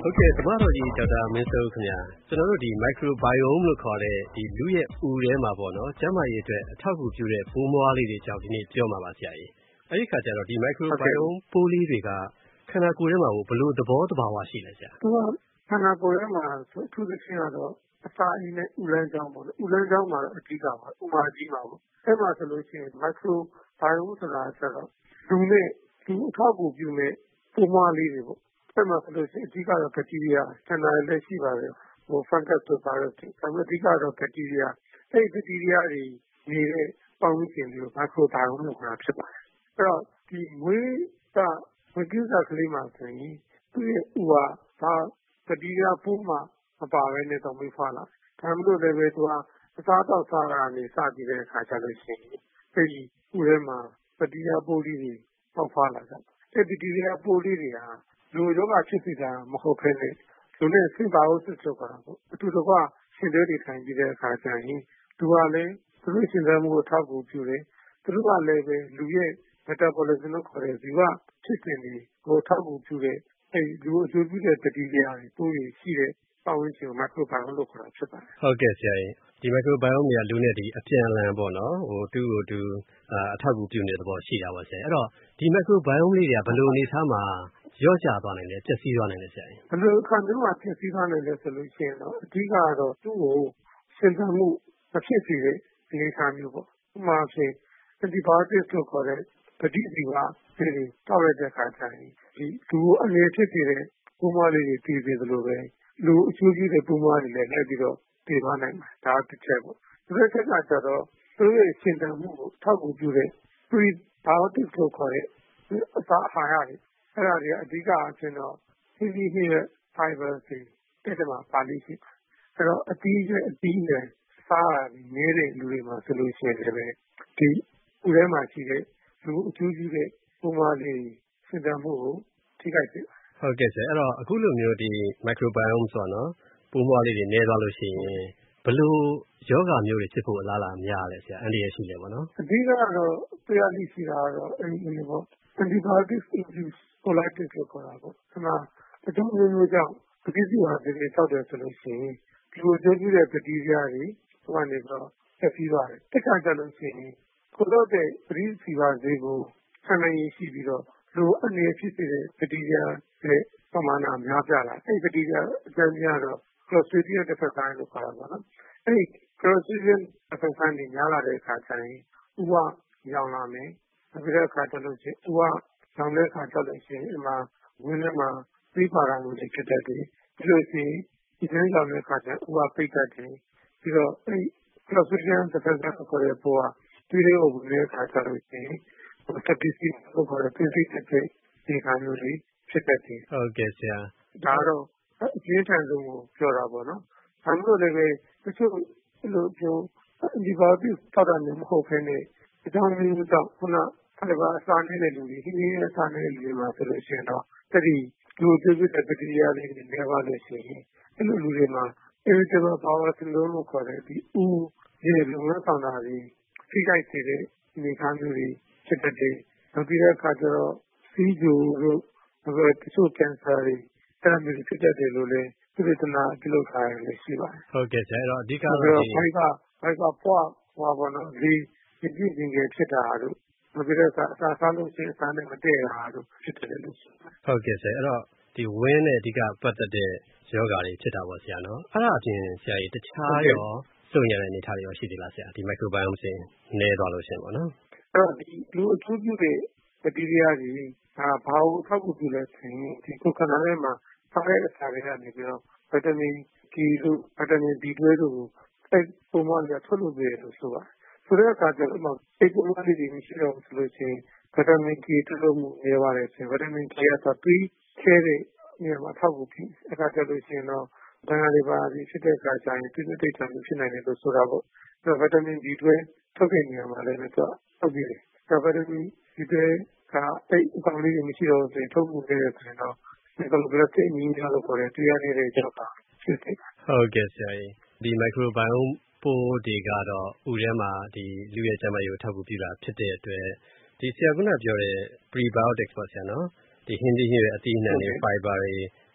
ဟုတ်ကဲ့သမားတော်ကြီးဒေါက်တာမင်းစိုးခင်ဗျာကျွန်တော်တို့ဒီ microbiome လို့ခေါ်တဲ့ဒီလူရဲ့ဦးထဲမှာပေါ့နော်ကျန်းမာရေးအတွက်အထောက်အကူပြုတဲ့ပိုးမွှားလေးတွေကြောင့်ဒီနေ့ပြောမှာပါဆရာကြီးအဲ့ဒီခါကျတော့ဒီ microbiome ပိုးလေးတွေကခန္ဓာကိုယ်ထဲမှာဘယ်လိုသဘောတဘာဝရှိလဲဆရာသူကခန္ဓာကိုယ်ထဲမှာအထူးသဖြင့်ကတော့အစာအိမ်နဲ့ဥလန်းကြောင်းပေါ့ဥလန်းကြောင်းမှာတော့အဓိကပါဥမာကြီးမှာပေါ့အဲ့မှာဆိုလို့ရှိရင် microbiome ဆိုတာကျတော့လူနဲ့လူအထောက်အကူပြုမဲ့ပိုးမွှားလေးတွေပေါ့အဲ့မှာဆိုလို့ရှိရင်အဓိကတော့ဘက်တီးရီးယားဆန္ဒလည်းရှိပါတယ်fungus တို့ virus တွေဒါပေမဲ့အဓိကတော့ဘက်တီးရီးယားအဲ့ဒီဘက်တီးရီးယားတွေနေတဲ့ပတ်ဝန်းကျင်တွေကို microbiome လို့ခေါ်တာဖြစ်ပါတယ်အဲ့တော့ဒီမွေးကိစ္စကလေးမှာဆိုရင်သူ့ရဲ့ဥကဒါဘက်တီးရီးယားပိုးမှမပါဘဲနဲ့တော့မွေးဖွားလာဒါမှမဟုတ်လည်းပဲသူကအစားတော့စားတာနေစကြည့်တဲ့အခါကျလို့ရှိရင်အဲဒီဥထဲမှာဘက်တီးရီးယားပိုးလေးတွေပေါက်ဖွားလာကြတယ်ဘက်တီးရီးယားပိုးလေးတွေဟာလူရောဂါဖြစ်စေတာမဟုတ်ဘဲနဲ့လူနဲ့ဆင်ပါလို့စစ်ချုပ်တာပေါ့အတူတကွရှင်တွေထိုင်ပြီးတဲ့အခါကျရင်သူကလည်းသူတို့ရှင်သန်မှုကိုထောက်ကူပြုတယ်သူတို့ကလည်းပဲလူရဲ့ metabolism လို့ခေါ်တဲ့ဇီဝဖြစ်စဉ်တွေကိုထောက်ကူပြုတဲ့အဲဒီလူအကျိုးပြုတဲ့ဘက်တီးရီးယားတွေပိုးတွေရှိတဲ့ပတ်ဝန်းကျင်ကို microbiome လို့ခေါ်တာဖြစ်ပါတယ်ဟုတ်ကဲ့ဆရာကြီးဒီ microbiome တွေကလူနဲ့ဒီအပြန်အလှန်ပေါ့နော်သူ့ကိုသူအထောက်အကူပြုနေတဲ့သဘောရှိတာပေါ့ဆရာအဲ့တော့ဒီ microbiome လေးတွေကဘယ်လိုအနေထားမှာရော့ကျသွားနိုင်လဲပျက်စီးသွားနိုင်လဲဆရာကြီးဘယ်လိုအခါမျိုးမှာပျက်စီးသွားနိုင်လဲဆိုလို့ရှိရင်တော့အဓိကတော့သူ့ကိုရှင်သန်မှုမဖြစ်စေတဲ့အနေအထားမျိုးပေါ့ဥပမာဖြင့် antibiotics လို့ခေါ်တဲ့ပဋိဇီဝတွေတောက်လိုက်တဲ့အခါကျရင်ဒီလူကိုအနေဖြစ်စေတဲ့ပိုးမွှားလေးတွေတည်စေသလိုပဲလူအကျိုးပြုတဲ့ပိုးမွှားတွေလည်းလိုက်ပြီးတော့တည်သွားနိုင်မှာဒါတစ်ချက်ပေါ့ဒီတစ်ချက်ကကျတော့သူ့ရဲ့ရှင်သန်မှုကိုထောက်ကူပြုတဲ့ prebiotics လို့ခေါ်တဲ့အစာအာဟာရတွေအဲ့ဒါတွေအဓိကအဖြစ်တော့ဟင်းသီးဟင်းရွက် fiber တွေတက်မှာပါလိမ့်ရှိအဲ့တော့အသီးရွက်အသီးနယ်စားရနေတဲ့လူတွေမှာဆိုလို့ရှိရင်လည်းဒီဥထဲမှာရှိတဲ့လူအကျိုးပြုတဲ့ပိုးမွှားလေးရှင်သန်မှုကိုထိခိုက်စေဟုတ်ကဲ့ဆရာအဲ့တော့အခုလိုမျိုးဒီ microbiome ဆိုတော့နော်ပိုးမွှားလေးတွေနည်းသွားလို့ရှိရင်ဘယ်လိုယောဂမျိုးတွေဖြစ်ဖို့အလားအလာများလဲဆရာအန္တရာယ်ရှိလဲပေါ့နော်အဓိကတော့တရားလိရှိတာကတော့အဲဒီပေါ့ antibiotics induced colitis လို့ခေါ်တာပေါ့ဒီမှာအကြောင်းမျိုးကြောင့်ပဋိဇီဝတွေတောက်တယ်ဆိုလို့ရှိရင်ဒီလိုကျိုးပြုတဲ့ဘက်တီးရီးယားတွေဟိုကနေတော့ဆက်ပြီးသွားတယ်တစ်ခါကျလို့ရှိရင်ကိုတော့တဲ့ပဋိဇီဝတွေကိုဆံနိုင်ရရှိပြီးတော့လူအနေဖြစ်စေတဲ့ဘက်တီးရီးယားရဲ့ပမာဏများပြားလာအဲဒီဘက်တီးရီးယားအကျဉ်းများတော့ Clostridium difficile လို့ခေါ်တာပေါ့နော်အဲဒီ Clostridium difficile တွေများလာတဲ့အခါကျရင်ဥပရောင်လာမယ်ပြီးတဲ့အခါကျလို့ရှိရင်ဥပရောင်တဲ့အခါကျလို့ရှိရင်အမှဝင်းထဲမှာသိပါတာမျိုးတွေဖြစ်တတ်တယ်ပြီးလို့ရှိရင်ဒီထဲရောင်တဲ့အခါကျဥပပိတ်တတ်တယ်ပြီးတော့အဲဒီ Clostridium difficile ကိုခေါ်တဲ့ပိုးကဒီလိုဝင်တဲ့အခါကျလို့ရှိရင်septicemia ကိုခေါ်တဲ့ physical ဒီခါမျိုးတွေဖြစ်တတ်တယ်ဟုတ်ကဲ့ဆရာဒါတော့အကျဉ်းထန်ဆုံးကိုပြောတာပေါ့နော်။ဒါမျိုးလည်းပဲတချို့အဲ့လိုပြော antibiotics တောက်တာမျိုးမဟုတ်ဘဲနဲ့အကြောင်းမျိုးကြောင့်ခုနfiber အစာနေတဲ့လူတွေဟင်းသီးအစာနေတဲ့လူတွေမှာဆိုလို့ရှိရင်တော့အဲ့ဒီလူကျိုးပြုတဲ့ဘက်တီးရီးယားလေးတွေနေပါလို့ရှိရင်အဲ့လိုလူတွေမှာ irritable bowel syndrome လို့ခေါ်တဲ့ဒီဦးရဲ့လုံလောက်ဆောင်တာတွေထိခိုက်စေတဲ့အနေအထားမျိုးတွေဖြစ်တတ်တယ်။နောက်ပြီးတဲ့အခါကျတော့စီးကျိုတို့တချို့ cancer တွေအဲ့လိုမျိုးဖြစ်တတ်တယ်လို့လည်းသူတို့ကပြုလုပ်ထားတယ်ရှိပါတယ်ဟုတ်ကဲ့ဆရာအဲ့တော့အဓိကတော့ဒီဘိုက်ကပွားဟောပါတော့ဒီပြည့်တင်ငယ်ဖြစ်တာတို့ပြီးတော့အစာစားလို့ရှိရင်အစာနဲ့မတည့်တာတို့ဖြစ်တယ်လို့ဆိုပါတယ်ဟုတ်ကဲ့ဆရာအဲ့တော့ဒီဝင်းနဲ့အဓိကပတ်သက်တဲ့ယောဂါတွေဖြစ်တာပေါ့ဆရာနော်အဲ့ဒါအပြင်ဆရာကြီးတခြားရောစုံရတဲ့အနေအထားတွေရောရှိသေးလားဆရာဒီ microbiome စင်နည်းသွားလို့ရှိရင်ပေါ့နော်အဲ့တော့ဒီလူအထူးပြုတဲ့ဘက်တီးရီးယားတွေဘာကိုထောက်ကူပြုလဲဆိုရင်ဒီကိုယ်ခန္ဓာထဲမှာစားတဲ့အစာတွေကနေပြီးတော့ဗီတာမင် D တို့ဗီတာမင် B12 တို့ကိုအဲ့ပုံမှန်ကထုတ်လုပ်ပေးတယ်လို့ဆိုပါတယ်ဆိုတဲ့အခါကျတော့အဲ့ပုံမှန်လေးတွေမရှိတော့ဘူးဆိုလို့ရှိရင်ဗီတာမင် K ထုတ်လုပ်မှုနေပါတယ်ဆိုရင်ဗီတာမင် K ကတော့ပြီးခဲတဲ့နေရာမှာထောက်ကူပြုအခါကျလို့ရှိရင်တော့ဘန်ဂါလီပါပြီးဖြစ်တဲ့အခါကျရင်ပြည့်စုံတဲ့ချမ်းဖြစ်နိုင်တယ်လို့ဆိုတာပေါ့အဲ့ဗီတာမင် B12 ထုတ်တဲ့နေရာမှာလည်းသူကထုတ်ပြီးတယ်ဗီတာမင် B12 ကအဲ့အကောင်လေးတွေမရှိတော့ဘူးဆိုရင်ထုတ်မှုနေတယ်ဆိုရင်တော့Megaloblastic anemia လို့ခေါ်တဲ့တရားနေတဲ့ကြောက်ကဖြစ်တယ်ဟုတ်ကဲ့ဆရာကြီးဒီ microbiome ပိုးတွေကတော့ဥထဲမှာဒီလူရဲ့ကျန်းမာရေးကိုထောက်ကူပြုတာဖြစ်တဲ့အတွက်ဒီဆရာကပြောတဲ့ prebiotics ပေါ့ဆရာနော်ဒီဟင်းသီးဟင်းရွက်အသီးအနှံတွေ fiber တွေ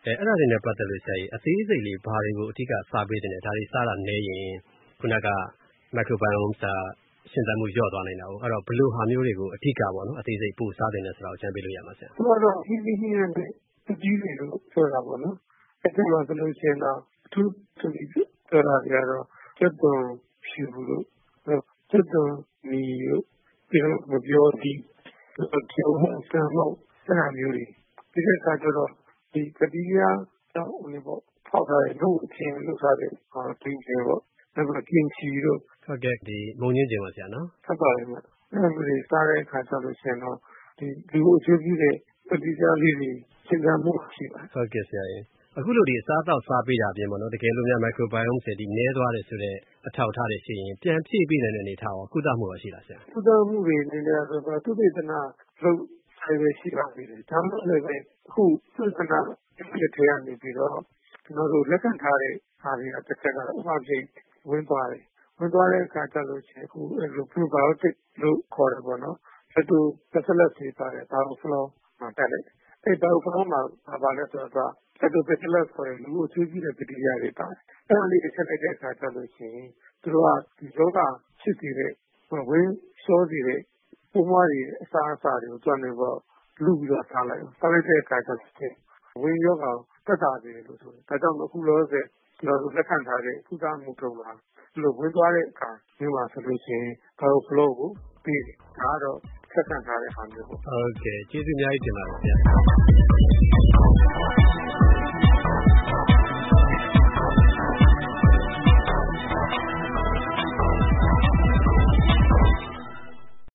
အဲ့ဒါတွေနဲ့ပတ်သက်လို့ဆရာကြီးအသေးစိတ်လေးဘာတွေကိုအဓိကစားပေးတယ်လဲဒါတွေစားတာနည်းရင်ခုနက microbiome ရှင်သန်မှုလျော့သွားနိုင်တာကိုအဲ့တော့ဘယ်လိုဟာမျိုးတွေကိုအဓိကပေါ့နော်အသေးစိတ်ပို့စားတယ်လဲဆိုတာကိုအကြံပေးလို့ရမှာဆရာ။ဆိုတော့ဒီနည်းနဲ့တကြီးတွေလို့ဆိုတာပေါ့နော်။အဲ့ဒီမှာဆိုလို့ရှိရင်တော့အထူးဆိုပြီးပြောတာတွေကတော့ကျွတ်သွန်ဖြူလို့ကျွတ်သွန်မီလို့ပြီးတော့မပြောသည်ကျောင်းဆန်လို့အဲ့ဒါမျိုးတွေဒီကခါကျတော့ဒီကတိယတော့ဟိုပေါ့ဖောက်ထားတဲ့လို့အချင်းလို့ဆိုတဲ့တင်းကျပေါ့နောက်ကကင်ချီတို့ဟုတ်ကဲ့ဒီမုံညင်းကျင်ပါဆရာနော်ဟုတ်ပါတယ်မအဲ့လိုတွေစားတဲ့အခါကျလို့ရှိရင်တော့ဒီလူအကျိုးပြုတဲ့ပဋိသန္ဓေလေးတွေစဉ်းစားမှုရှိပါတယ်ဟုတ်ကဲ့ဆရာကြီးအခုလိုဒီအစားအသောက်စားပေးတာပြင်ပေါ့နော်တကယ်လို့များ microbiome ဆိုဒီနည်းသွားတယ်ဆိုတဲ့အထောက်အထားတွေရှိရင်ပြန်ဖြည့်ပေးနိုင်တဲ့အနေထားရောကုသမှုရောရှိလားဆရာကုသမှုတွေနေနေဆိုတော့သူသေသနာလို့ဆိုင်ပဲရှိပါသေးတယ်ဒါမှလည်းပဲအခုသုသနာတစ်ထည့်ရနေပြီးတော့ကျွန်တော်တို့လက်ခံထားတဲ့ဟာတွေကတစ်ချက်ကတော့ဥပမာဖြင့်ဝင်သွားတယ်ဝင်သွားတဲ့အခါကျလို့ရှိရင်အခုအဲ့လို probiotic လို့ခေါ်တယ်ပေါ့နော်အဲ့လို bacillus တွေပါတယ် bioflora မှာတက်လိုက်အဲ့ bioflora မှာပါလဲဆိုတော့အဲ့လို bacillus ဆိုရင်လူကိုချွေးကြည့်တဲ့ပဋိယာတွေပါတယ်အဲ့ဒါလေးတစ်ချက်လိုက်တဲ့အခါကျလို့ရှိရင်သူတို့ကဒီယောဂဖြစ်စေတဲ့ဝင်းလျှောစေတဲ့ပုံမတွေအစားအစာတွေကိုတွန်းနေပေါ့လူပြီးတော့ထားလိုက်စားလိုက်တဲ့အခါကျတော့ဝင်းယောဂတက်တာတယ်လို့ဆိုတယ်ဒါကြောင့်အခုလောဆယ်ကျွန်တော်တို့လက်ခံထားတဲ့ကုသမှုတုံးမှာဒီလိုဝင်သွားတဲ့အခါမျိုးပါဆိုလို့ရှိရင်ဘာလို့ flow ကိုပြီးတယ်ဒါတော့ဆက်ခံထားတဲ့ဟာမျိုးပေါ့ဟုတ်ကဲ့ကျေးဇူးအများကြီးတင်ပါတယ်ဗျာ